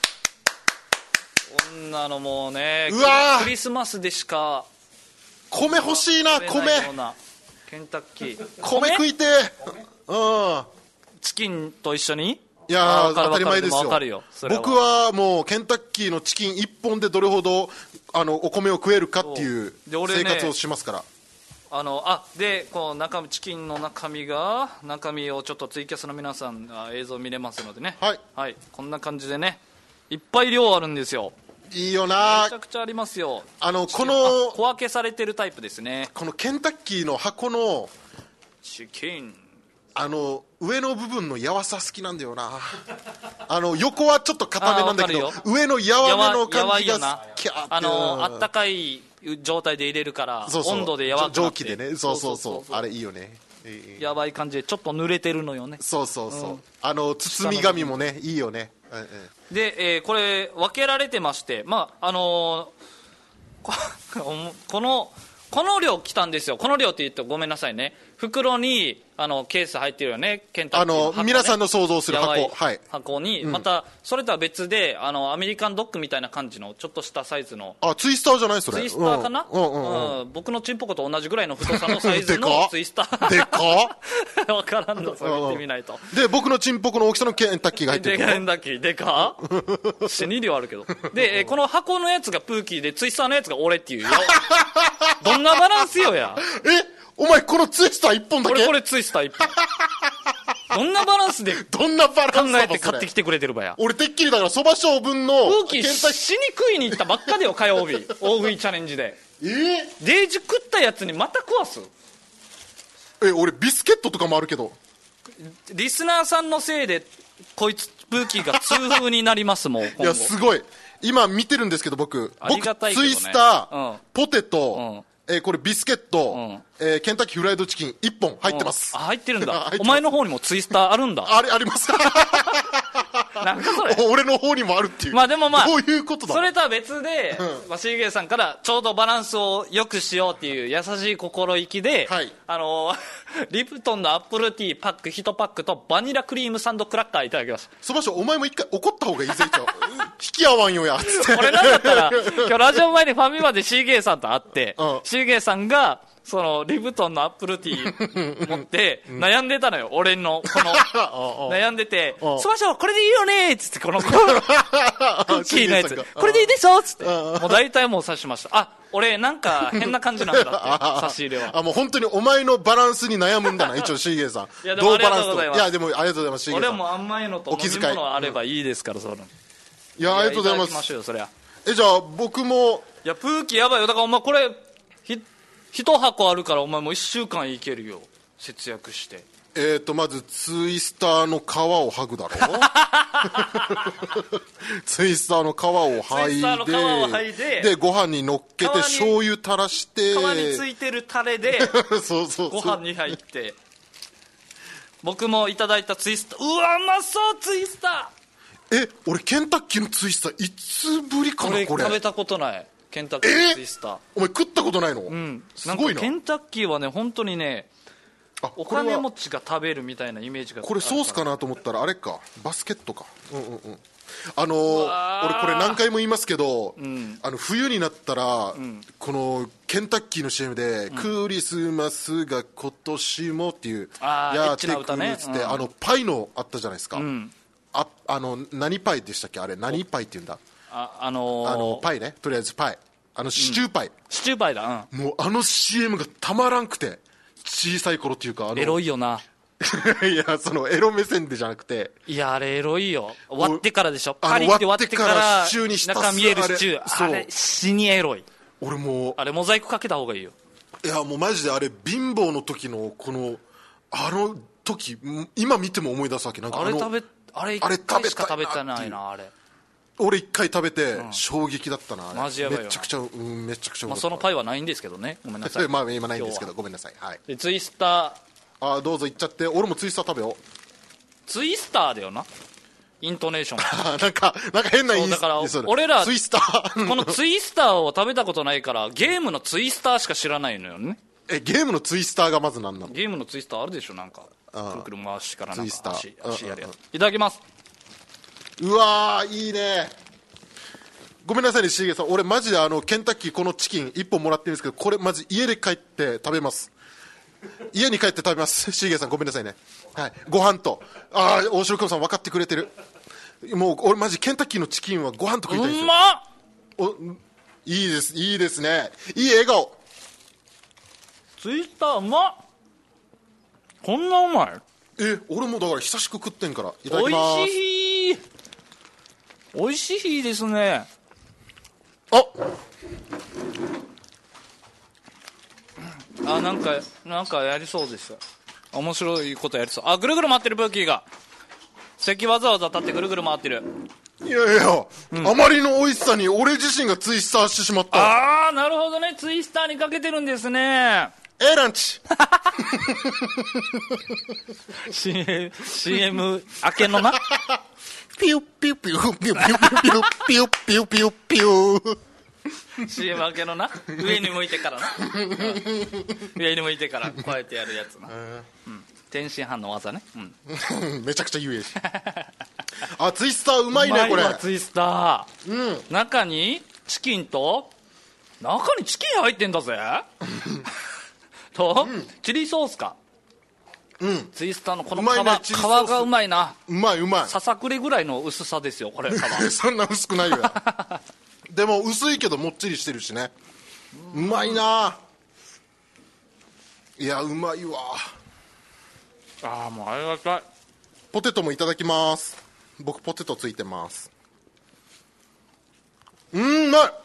こんなのもうね、クリスマスでしか米欲しいな。米。 ケンタッキー米食いて。 チキンと一緒に。 いや当たり前ですよ。僕はもうケンタッキーのチキン1本でどれほどお米を食えるかっていう生活をしますから。 でこうチキンの中身をちょっとツイキャスの皆さんが映像見れますのでね。はい、こんな感じでね、いっぱい量あるんですよ。 いいよな。 めちゃくちゃありますよ。 この小分けされてるタイプですね。 このケンタッキーの箱のチキン、 上の部分のやわさ好きなんだよな。横はちょっと硬めなんだけど、上のやわめの感じがキャーって、 あったかい状態で入れるから、温度でやわくなって、 蒸気でね。そうあれいいよね。 やばい感じでちょっと濡れてるのよね。 そう、包み紙もねいいよね。 で、これ分けられてまして、この量来たんですよ。この量って言ってごめんなさいね。袋にケース入ってるよね。ケンタッキーの箱、ね、 皆さんの想像する箱、 箱に、またそれとは別でアメリカンドッグみたいな感じのちょっとしたサイズの。 ツイスターじゃないそれ。 ツイスターかな。僕のチンポコと同じぐらいの太さのサイズのツイスター。 でか分からんの、それ見てみないと。 で僕のチンポコの大きさのケンタッキーが入ってる。 ケンタッキーでか死に量あるけど。で、この箱のやつがプーキーでツイスターのやつが俺っていう。どんなバランスよや。 お前このツイスター1本だけ。 これツイスター1本。どんなバランスで考えて買ってきてくれてるばや。 俺てっきりだからそば勝負のプーキー死に食いに行ったばっかでよ、火曜日。大食いチャレンジで。デイジ食ったやつにまた食わす。 俺ビスケットとかもあるけど。 リスナーさんのせいでこいつプーキーが痛風になりますもん。 いやすごい。今見てるんですけど僕ツイスター、ポテト、これビスケット、ケンタッキーフライドチキン1本入ってます。 入ってるんだ。お前の方にもツイスターあるんだ。 あります。 なんかそれ俺の方にもあるっていう。 でもどういうことだ。 それとは別でシーゲーさんからちょうどバランスを良くしようっていう優しい心意気で、リプトンのアップルティーパック1パックとバニラクリームサンドクラッカーいただきました。 そばしょお前も一回怒った方がいいぜと。引き合わんよやつって。 これなんだったら今日ラジオ前にファミマでシーゲーさんと会って、シーゲーさんがそのリブトンのアップルティー持って悩んでたのよ、俺のこの悩んでて「スマショこれでいいよね」っつってこのクッキーのやつこれでいいでしょっつってもう大体もう刺しました。あ、俺なんか変な感じなんだって差し入れは。 もう本当にお前のバランスに悩むんだな一応シーゲーさん。 いやでもありがとうございます。 いやでもありがとうございますシーゲーさん。 俺も甘いのと飲み物あればいいですから。そのいやありがとうございます。 いただきましょうよそりゃ。 じゃあ僕も。 いやプーキーやばいよ。だからお前これ1箱あるからお前もう1週間いけるよ節約して。 まずツイスターの皮を剥ぐだろツイスターの皮を剥いででご飯に乗っけて醤油垂らして皮についてるタレでそうご飯に入って僕もいただいたツイスター、うわうまそうツイスター。俺ケンタッキーのツイスターいつぶりかな。これ食べたことない。ケンタッキーのツイスター、 お前食ったことないの？すごいな。 ケンタッキーはね本当にねお金持ちが食べるみたいなイメージが。 これソースかなと思ったらあれかバスケットか。俺これ何回も言いますけど、冬になったら、このケンタッキーの CM で、クリスマスが今年もっていうやってくるっつって、 パイのあったじゃないですか。何パイでしたっけあれ。何パイって言うんだ。パイね。とりあえずパイシチューパイ、 シチューパイだ、 もうCM がたまらんくて、小さい頃っていうかエロいよな。 いやそのエロ目線でじゃなくて、 いやあれエロいよ。割ってからでしょ。パリって割ってからシチューにした中見えるシチュー、あれ死にエロい。 俺もうあれモザイクかけた方がいいよ。 いやもうマジであれ貧乏の時のこの時今見ても思い出すわけ。なんかあれ1回しか食べてないな。あれ俺1回食べて衝撃だったな。 マジやばいよな。 めちゃくちゃめちゃくちゃ。 そのパイはないんですけどね、ごめんなさいまあ今ないんですけどごめんなさい。はい。 でツイスター、どうぞいっちゃって。俺もツイスター食べよう。 ツイスターだよなイントネーションなんか変なインだから俺らツイスターこのツイスターを食べたことないからゲームのツイスターしか知らないのよね。 ゲームのツイスターがまず何なの？ ゲームのツイスターあるでしょ。なんかくるくる回しからなんかツイスター足やるやつ。いただきます。 うわーいいね。ごめんなさいねシーゲさん、俺マジでケンタッキーこのチキン1本もらってるんですけど、これマジ家で帰って食べます。家に帰って食べます。シーゲさんごめんなさいね。はい、ご飯と大城君さん分かってくれてる。もう俺マジケンタッキーのチキンはご飯と食いたいんですよ。いいですいいですね。いい笑顔。 ツイスターうまっ。こんなうまい。 俺もだから久しく食ってんから。いただきます。 おいしいですね。なんかやりそうです。面白いことやりそう。ぐるぐる回ってるブーキーが席わざわざ立ってぐるぐる回ってる。 いやいや、あまりの美味しさに俺自身がツイスターしてしまった。 なるほどね。ツイスターにかけてるんですね。 ランチ CM 明けのなピュッピュッピュッピュッピュッピュッピュッピュッピュッピュッピュッ CM 明けのな上に向いてからな上に向いてからこうやってやるやつな、天津飯の技ね、 めちゃくちゃ言えしツイスターうまいねこれ。 ツイスター、中にチキン入ってんだぜと、チリソースか。ツイスターのこの皮がうまいな。 うまいささくれぐらいの薄さですよこれ。皮そんな薄くないよでも薄いけどもっちりしてるしね。うまいな。いやうまいわ。 もうありがたい。 ポテトもいただきます。僕ポテトついてます。うまい。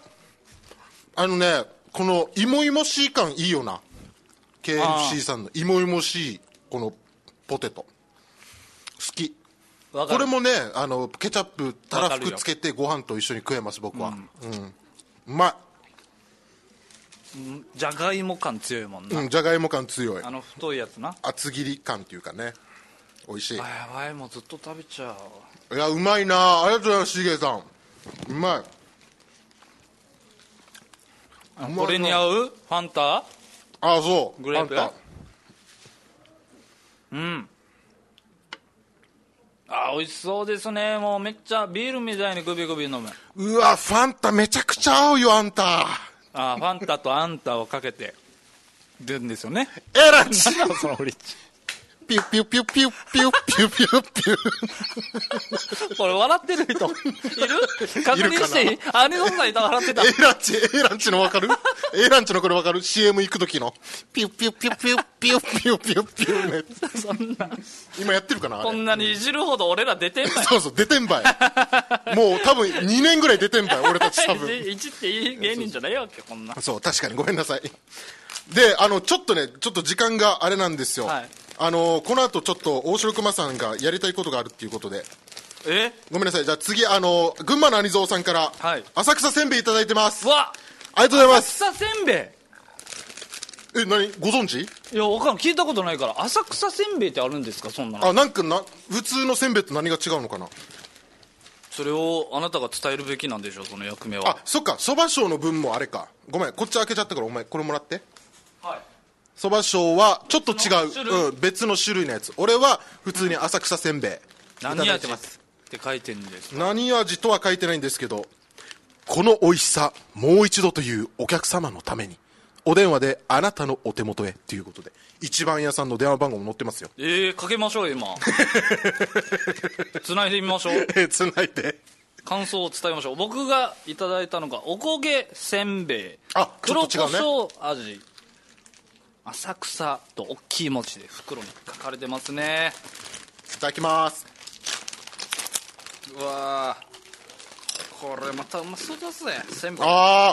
このいもいもしい感いいよな。KFC さんのいもいもしいこのポテト好き。これもねケチャップたらふくつけてご飯と一緒に食えます僕は。うまい。 じゃがいも感強いもんな。 じゃがいも感強い。 太いやつな。 厚切り感っていうかね美味しい。 やばいもうずっと食べちゃう。 いやうまいな。ありがとうございますしげさん。うまい。 これに合うファンタ。 そうグレープ。美味しそうですね。もうめっちゃビールみたいにグビグビ飲む。 うわファンタめちゃくちゃ合うよあんた。 ファンタとあんたをかけてるんですよね。 ランチ何なのそのブリッジ。 ピュッピュッピュッピュッピュッピュッピュッピュッ。 これ笑ってる人いる？確認していい？アニソンさんいたら笑ってた。 A ランチのわかる？ A ランチのこれわかる？ CM 行く時のピュッピュッピュッピュッピュッピュッピュッピュッね。 そんな今やってるかな？ こんなにいじるほど俺ら出てんばい。 そうそう出てんばい。もう多分2年ぐらい出てんばい俺たち多分。 いじっていい芸人じゃないわけこんな。 そう確かにごめんなさい。でちょっと時間があれなんですよ。はい、この後ちょっと大城熊さんがやりたいことがあるっていうことで。ごめんなさい。じゃあ次群馬のアニゾーさんから、はい、浅草せんべいいただいてます。 わありがとうございます。 浅草せんべい何ご存知？ いやわかん聞いたことないから。浅草せんべいってあるんですか？そんなの。 なんか普通のせんべいと何が違うのかな。 それをあなたが伝えるべきなんでしょう、その役目は。 そっか、そば賞の分もあれか。ごめんこっち開けちゃったからお前これもらって。はい。そば賞はちょっと違う、別の種類のやつ。俺は普通に浅草せんべい、 何味って書いてるんですか？ 何味とは書いてないんですけど、この美味しさもう一度というお客様のためにお電話であなたのお手元へということで、一番屋さんの電話番号も載ってますよ。 かけましょうよ今。つないでみましょう。 つないで感想を伝えましょう。僕がいただいたのがおこげせんべい、 黒胡椒味、浅草と大きい文字で袋に書かれてますね。 いただきます。 うわこれまたうまそうですね。せんべい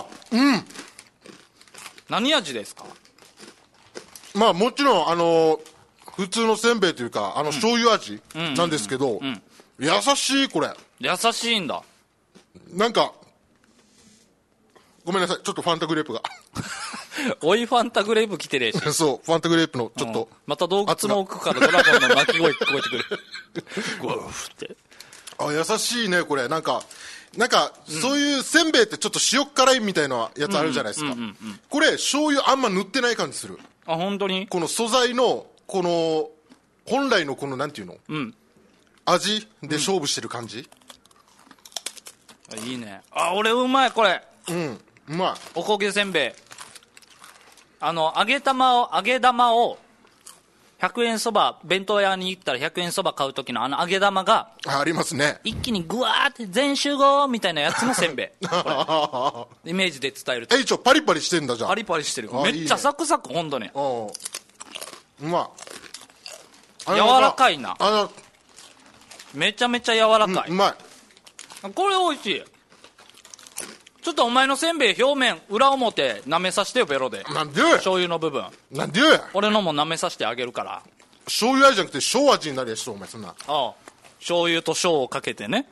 何味ですか？ まあもちろん普通のせんべいというか醤油味なんですけど、優しい。これ優しいんだ。 なんかごめんなさい、ちょっとファンタグレープがおいファンタグレープ来てるしそうファンタグレープのちょっと、 また洞窟の奥からドラゴンの鳴き声聞こえてくる。ゴーフって優しいね。これなんかそういうせんべいってちょっと塩辛いみたいなやつあるじゃないですか。これ醤油あんま塗ってない感じする。 本当にこの素材のこの本来のこのなんていうの、味で勝負してる感じ、 いいね。俺うまいこれ。 うまい。 おこげせんべい、揚げ玉を100円そば、弁当屋に行ったら100円そば買う時の揚げ玉がありますね。 一気にグワーって全集合みたいなやつのせんべい。イメージで伝えると一応パリパリしてんだ。じゃあパリパリしてる。めっちゃサクサク。ほんとねうまい。 柔らかいな。めちゃめちゃ柔らかい。 うまい。これ美味しい。ちょっとお前のせんべい表面裏表舐めさせてよベロで。 なんで醤油の部分なんでや。 俺のも舐めさせてあげるから。 醤油味じゃなくて醤味になるやつ。お前そんな醤油と醤をかけてね。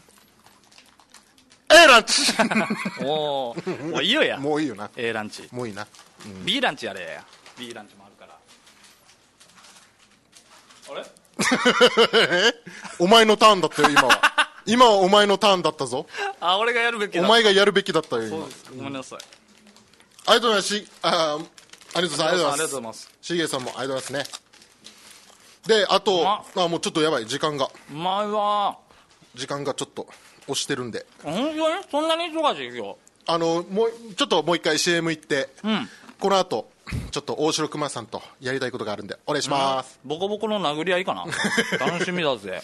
ランチもういいよや。 もういいよな。 ランチもういいな。 B ランチやれや。B ランチもあるから。あれお前のターンだったよ今は。今はお前のターンだったぞ。 俺がやるべきだ。 お前がやるべきだったよ今。 そうです。ごめんなさい。 ありがとうございます。アニソンさんありがとうございます。 しげさんもありがとうございますね。であともうちょっとやばい時間が。 うまいわ。 時間がちょっと押してるんで。 本当にそんなに忙しいよ。 ちょっともう一回 CM 行って、この後ちょっと大城熊さんとやりたいことがあるんでお願いします。 ボコボコの殴り合いかな。楽しみだぜ。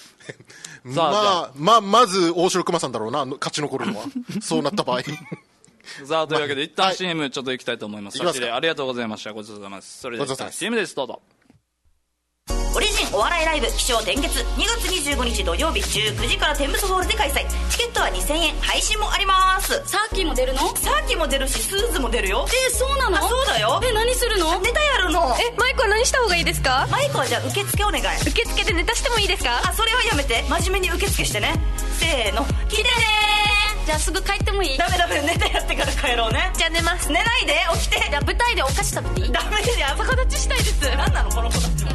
まず大城熊さんだろうな勝ち残るのは。そうなった場合。 さあというわけで一旦 CM ちょっと行きたいと思います。ありがとうございました。ごちそうさまです。それでは CM です。どうぞ。 オリジンお笑いライブ起承転結2月25日土曜日19時からテンブスホールで開催。チケットは2000円、配信もあります。 サーキーも出るの？ サーキーも出るしスーズも出るよ。 そうなの？ そうだよ。 何するの？ ネタやるの。 マイクは何した方がいいですか？ マイクはじゃあ受付お願い。 受付でネタしてもいいですか？ それはやめて、真面目に受付してね。せーの、来てねー。じゃあすぐ帰ってもいい？ ダメネタやってから帰ろうね。 じゃあ寝ます。 寝ないで、起きて。 じゃあ舞台でお菓子食べていい？ ダメじゃん。 逆立ちしたいです。 何なのこの子たちは。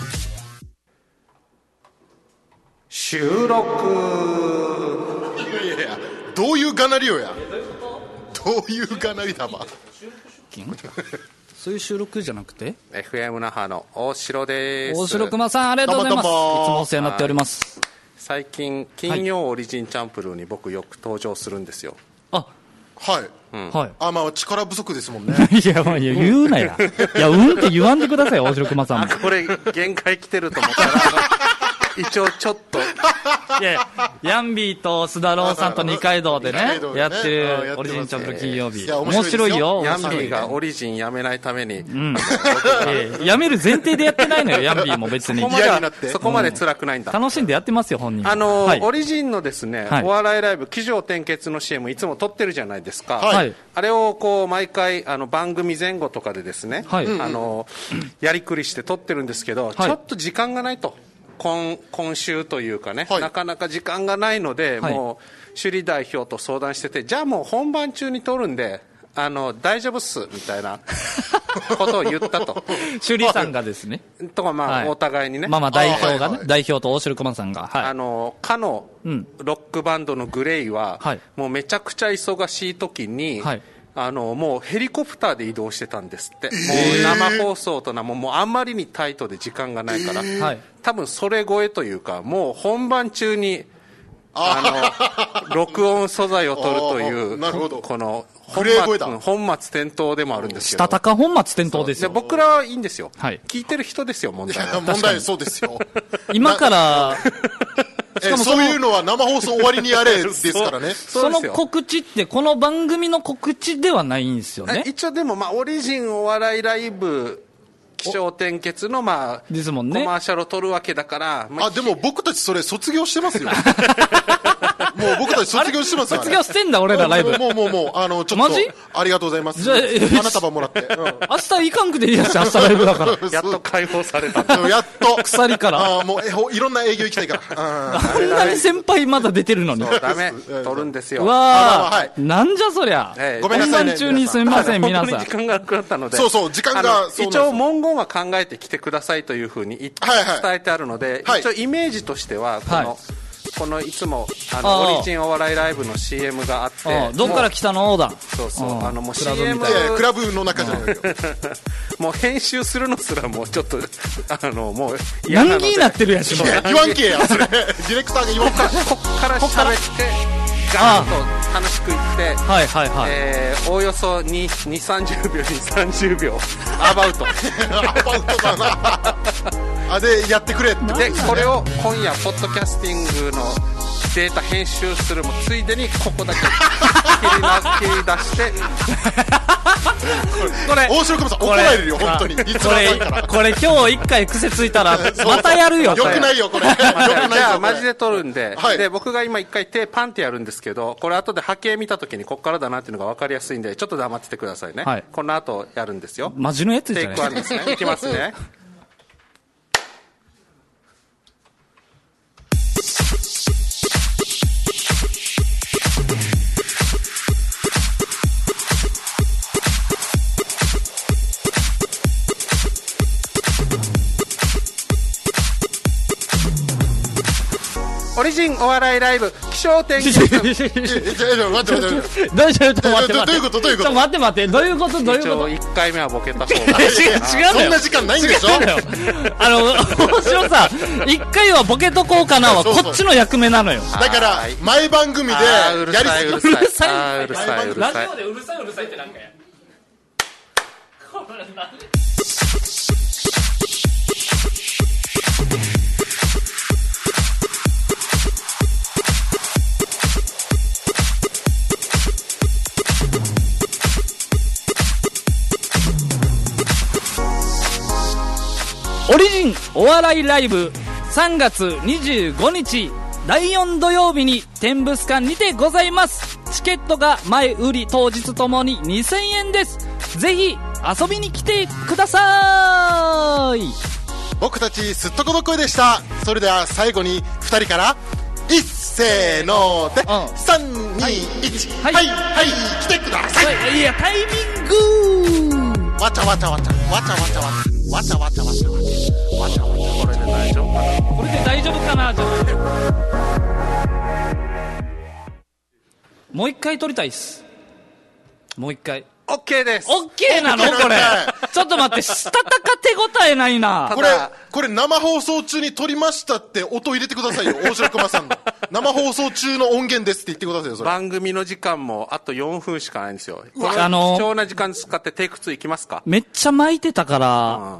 収録。いやどういうがなりよや。どういうがなりだば。 そういう収録じゃなくて FM 那覇の大城です。 大城熊さんありがとうございます。いつもお世話になっております。 最近金曜オリジンチャンプルーに僕よく登場するんですよ。 はい。 はい。まあ力不足ですもんね。 いや、言うなや。いや、って言わんでください、大城熊さんも。 これ、限界来てると思ったら、一応ちょっと。 いや、ヤンビーと須田郎さんと二階堂でね、やってるオリジンチョップ金曜日。面白いよ。 ヤンビーがオリジンやめないために。 やめる前提でやってないのよ、ヤンビーも別に。 そこまで辛くないんだ。 楽しんでやってますよ、本人。 オリジンのですね、お笑いライブ、起承転結の CM いつも撮ってるじゃないですか。はい。あれをこう、毎回、番組前後とかでですね、やりくりして撮ってるんですけど、ちょっと時間がないと。今週というかね、なかなか時間がないので、もう首里代表と相談してて、じゃあもう本番中に撮るんで大丈夫っすみたいなことを言ったと。 首里さんがですね。 とかお互いにね。 代表がね、代表と大城熊さんが。 かのロックバンドのグレイは、もうめちゃくちゃ忙しい時に。もうヘリコプターで移動してたんですって。もう生放送ともうあんまりにタイトで時間がないから、多分それ超えというか、もう本番中に録音素材を取るというこの本末転倒でもあるんですけど、 したたか本末転倒ですよ。 僕らはいいんですよ、聞いてる人ですよ、問題は。 問題そうですよ。 今からそういうのは生放送終わりにやれですからね。 その告知ってこの番組の告知ではないんですよね。 一応でもオリジンお笑いライブ起承転結のですもんね、 コマーシャルを撮るわけだから、 でも僕たちそれ卒業してますよ。もう僕たち卒業してますよ。 卒業してんだ俺らライブ。 もうちょっとマジありがとうございます。 じゃあ花束もらって。 明日行かんくていいやつ、明日ライブだから。 やっと解放された。 やっと鎖から。 もういろんな営業行きたいから。 あんなに先輩まだ出てるのに。 ダメ。撮るんですよ。 わあ、なんじゃそりゃ。 ごめんなさいね。 本番中にすみません皆さん。 時間がなくなったので。 そう時間が一応文言は考えてきてくださいというふうに伝えてあるので、一応イメージとしてはこのいつもオリジンお笑いライブの CM があって、 どっから来たのだ。 そうもう CM クラブの中じゃないよ。 もう編集するのすらもうちょっともうヤンギーなってるやし。 言わんけやそれ。ディレクターが言わんか。 こっから喋ってガーッと楽しくいって、おおよそ2、30秒に30秒アバウトだな。でやってくれって。 でこれを今夜ポッドキャスティングのデータ編集するもついでにここだけ切り出してこれ大城君さん怒られるよ本当に。 これ今日一回癖ついたらまたやるよ。 よくないよこれ。じゃあマジで撮るんで、で僕が今一回手パンってやるんですけど、これ後で波形見た時にこっからだなっていうのが分かりやすいんで、ちょっと黙っててくださいね。この後やるんですよ。 マジのやつじゃない。 テイク1ですね。いきますね。オリジンお笑いライブ起承転結。 待って。どういうことちょっと待ってどういうこと一応1回目はボケた方が。 違うそんな時間ないんでしょ。 面白さ1回はボケとこうかなはこっちの役目なのよ。 だから前番組でやりすぎ。 うるさい。 ラジオでうるさいってなんかや。オリジンお笑いライブ3月25日第4土曜日に天物館にてございます。チケットが前売り当日ともに2000円です。ぜひ遊びに来てください。 僕たちすっとこどっこいでした。それでは最後に2人から一せーので、3、2、1、はい来てください。 いやタイミングわちゃわちゃわちゃわちゃわちゃわちゃわちゃわちゃわちゃわちゃわちゃ。 これで大丈夫かな。 これで大丈夫かな。じゃもう一回撮りたいっす。もう一回。 OK です。 OK なのこれ。ちょっと待って、したたか手応えないな。 これこれ生放送中に撮りましたって音入れてくださいよ。大城熊さんの。生放送中の音源ですって言ってくださいよ、それ。 番組の時間もあと4分しかないんですよ。貴重な時間使ってテイク2いきますか？ めっちゃ巻いてたから、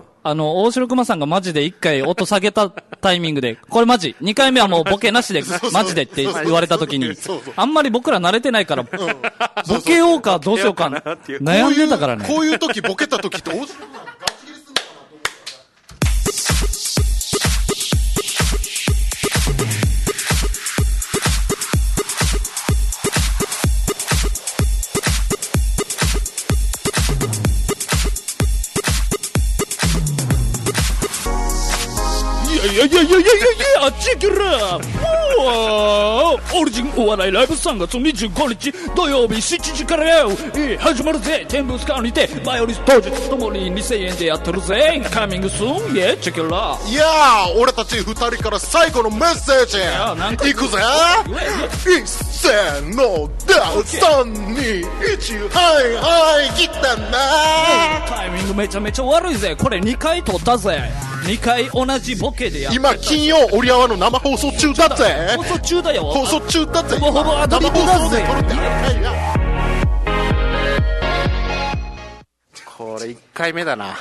大城熊さんがマジで1回音下げたタイミングで、これマジ、2回目はもうボケなしで、マジでって言われた時に、あんまり僕ら慣れてないから、ボケようかどうしようか悩んでたからね。 こういう時、ボケた時って大城熊さんガチ切れすんのかなと思ったいやあっち行けらオリジンお笑いライブ3月25日土曜日7時からよ始まるぜ。天ブースカーにてバイオリン当日ともに2000円でやってるぜ。カミングスーンイエチェケラ。 いやー俺たち2人から最後のメッセージいくぜ。せーので3、2、1はいはい来たな。 タイミングめちゃめちゃ悪いぜ。これ2回撮ったぜ。2回同じボケでやった。 今金曜オリアワの生放送中だぜ。 放送中だよ。 放送中だぜ。 ほぼほぼアドリブだぜ。 これ1回目だな。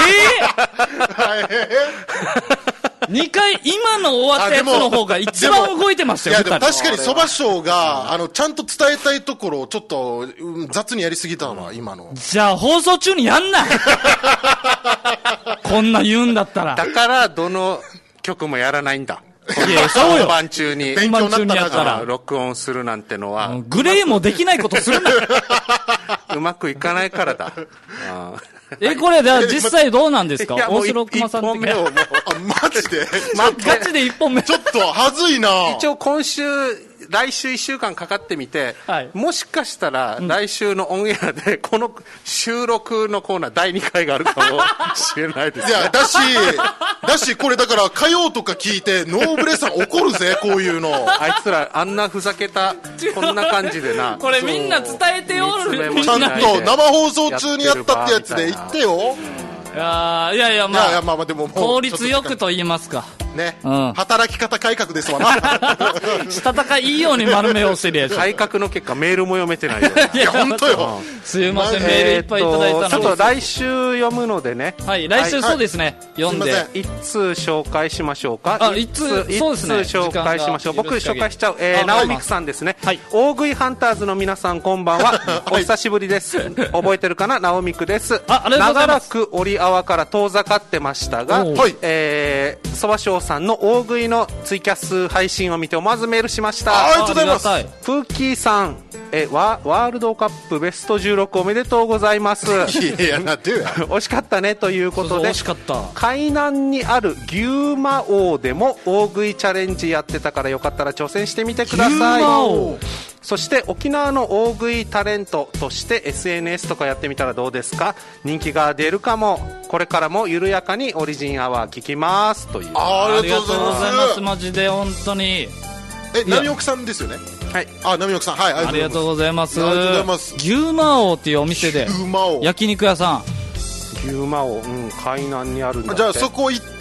2回、今の終わったやつの方が一番動いてましたよ。 いやでも確かにそば師匠がちゃんと伝えたいところをちょっと雑にやりすぎたのは今の。 じゃあ放送中にやんなこんな言うんだったら。 だからどの曲もやらないんだ。 いやそうよ。 本番中に勉強になったら録音するなんてのは、 グレーもできないことするなうまくいかないからだ。 これでは実際どうなんですか？大城熊さん的に。 マジでガチで1本目。 ちょっとはずいな。 一応来週1週間かかってみて、 はい、 もしかしたら来週のオンエアでこの収録のコーナー第2回があるかもしれないです、ね。 いや、だしこれだから火曜とか聞いてノーブレさん怒るぜ、こういうの。 あいつらあんなふざけたこんな感じでな。 これみんな伝えてよ。 ちゃんと生放送中にやったってやつで言ってよ。 いやまあでも効率よくと言いますかね、働き方改革ですわな。 したたかいいように丸めをしてるやつ。 改革の結果メールも読めてないよ。 いや本当よ。 すいません、メールいっぱいいただいたので、 ちょっと来週読むのでね。 はい、来週そうですね、読んで一通紹介しましょうか。 一通そうですね、 紹介しましょう。僕紹介しちゃう。直美さんですね。大食いハンターズの皆さんこんばんは。お久しぶりです。覚えてるかな、直美です。長らく折あわから遠ざかってましたが、そばしょうさんの大食いのツイキャス配信を見て思わずメールしました。 ありがとうございます。 プーキーさん、ワールドカップベスト16おめでとうございます。 いやなってよ。 惜しかったねということで、 惜しかった。 海南にある牛魔王でも大食いチャレンジやってたからよかったら挑戦してみてください。そして沖縄の大食いタレントとして SNS とかやってみたらどうですか。人気が出るかも。これからも緩やかにオリジンアワー聞きますという。 ありがとうございます。 マジで本当に。 波岡さんですよね。 はい。 波岡さん、はい、 ありがとうございます。 ありがとうございます。 牛魔王っていうお店で焼肉屋さん。 牛魔王、海南にあるんだって。 じゃあそこ行って、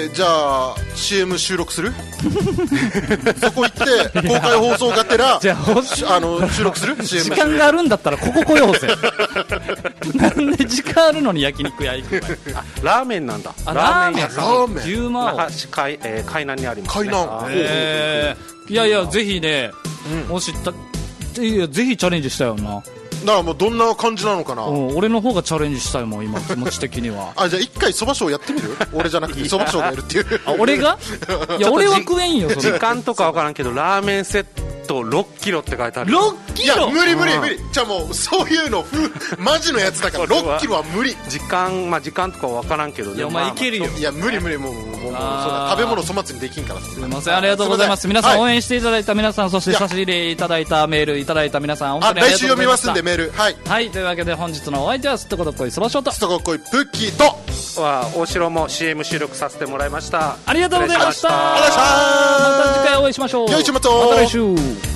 じゃあ CM 収録する？そこ行って公開放送がてらじゃあ収録する？ CM 時間があるんだったらここ来ようぜ。なんで時間あるのに焼肉屋行くの？ ラーメンなんだ。 ラーメン屋さん。 牛魔王。 海南にありますね。 海南。 いやぜひね、もしぜひチャレンジしたよな。 だからもうどんな感じなのかな。 俺の方がチャレンジしたいもん今、気持ち的には。 じゃあ一回そばショーやってみる？俺じゃなくてそばショーがやるっていう。 俺が？いや俺は食えんよ。 時間とか分からんけどラーメンセット6キロって書いてある。 6キロ？ いや無理。じゃあもうそういうのマジのやつだから6キロは無理。 時間とか分からんけどね。 お前いけるよ。 いや無理もうそうだ、食べ物粗末にできんから。 すみません、ありがとうございます。皆さん応援していただいた皆さん、そして差し入れいただいたメールいただいた皆さん、本当にありがとうございました。来週読みますんでメール。はい、というわけで本日のお相手はすっとこどっこいそばしょうとすっとこどっこいプッキーと大城も CM 収録させてもらいました。 ありがとうございました。 また次回お会いしましょう。 よいしょ、また来週。